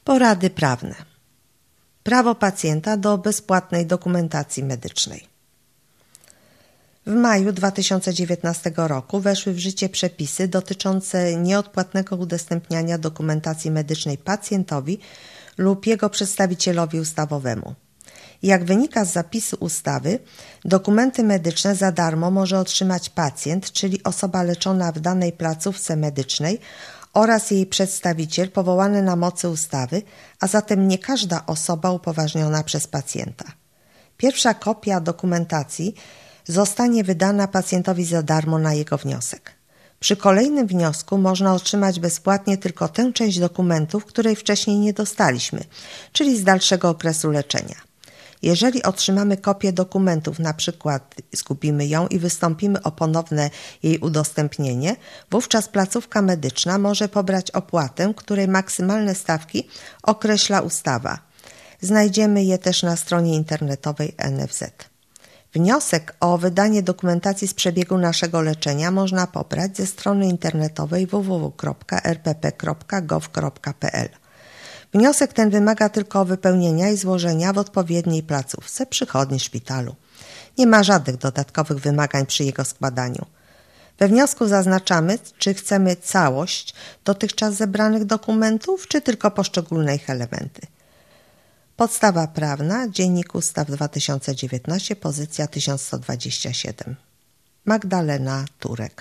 Porady prawne. Prawo pacjenta do bezpłatnej dokumentacji medycznej. W maju 2019 roku weszły w życie przepisy dotyczące nieodpłatnego udostępniania dokumentacji medycznej pacjentowi lub jego przedstawicielowi ustawowemu. Jak wynika z zapisu ustawy, dokumenty medyczne za darmo może otrzymać pacjent, czyli osoba leczona w danej placówce medycznej oraz jej przedstawiciel powołany na mocy ustawy, a zatem nie każda osoba upoważniona przez pacjenta. Pierwsza kopia dokumentacji zostanie wydana pacjentowi za darmo na jego wniosek. Przy kolejnym wniosku można otrzymać bezpłatnie tylko tę część dokumentów, której wcześniej nie dostaliśmy, czyli z dalszego okresu leczenia. Jeżeli otrzymamy kopię dokumentów, na przykład zgubimy ją i wystąpimy o ponowne jej udostępnienie, wówczas placówka medyczna może pobrać opłatę, której maksymalne stawki określa ustawa. Znajdziemy je też na stronie internetowej NFZ. Wniosek o wydanie dokumentacji z przebiegu naszego leczenia można pobrać ze strony internetowej www.rpp.gov.pl. Wniosek ten wymaga tylko wypełnienia i złożenia w odpowiedniej placówce, przychodni, szpitalu. Nie ma żadnych dodatkowych wymagań przy jego składaniu. We wniosku zaznaczamy, czy chcemy całość dotychczas zebranych dokumentów, czy tylko poszczególne ich elementy. Podstawa prawna, Dziennik Ustaw 2019, pozycja 1127. Magdalena Turek.